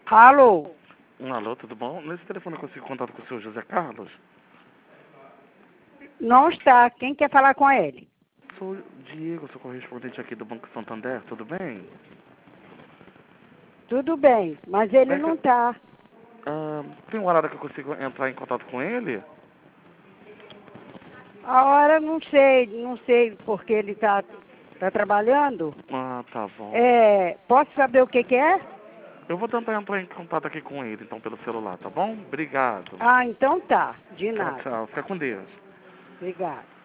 Alô? Alô, tudo bom? Nesse telefone eu consigo contato com o senhor José Carlos? Não está. Quem quer falar com ele? Sou Diego, sou correspondente aqui do Banco Santander, tudo bem? Tudo bem, mas ele É que, não está. tem um horário que eu consigo entrar em contato com ele? A hora não sei porque ele tá trabalhando. Ah, tá bom. Posso saber o que que é? Eu vou tentar entrar em contato aqui com ele, então, pelo celular, tá bom? Obrigado. Ah, então tá. De Tchau, nada. tchau. Fica com Deus. Obrigada.